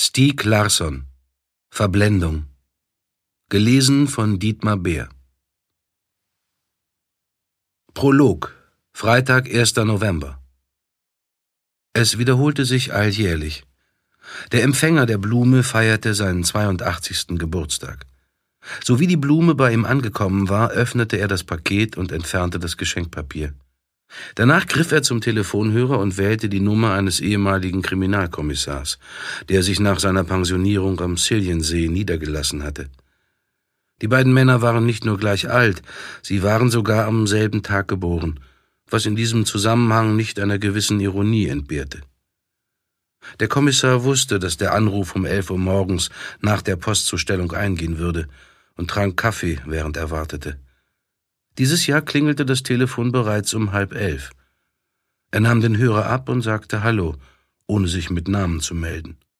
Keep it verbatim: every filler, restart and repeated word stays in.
Stieg Larsson. Verblendung. Gelesen von Dietmar Beer. Prolog. Freitag, erster November. Es wiederholte sich alljährlich. Der Empfänger der Blume feierte seinen zweiundachtzigsten Geburtstag. Sowie die Blume bei ihm angekommen war, öffnete er das Paket und entfernte das Geschenkpapier. Danach griff er zum Telefonhörer und wählte die Nummer eines ehemaligen Kriminalkommissars, der sich nach seiner Pensionierung am Sziljensee niedergelassen hatte. Die beiden Männer waren nicht nur gleich alt, sie waren sogar am selben Tag geboren, was in diesem Zusammenhang nicht einer gewissen Ironie entbehrte. Der Kommissar wusste, dass der Anruf um elf Uhr morgens nach der Postzustellung eingehen würde und trank Kaffee, während er wartete. Dieses Jahr klingelte das Telefon bereits um halb elf. Er nahm den Hörer ab und sagte Hallo, ohne sich mit Namen zu melden.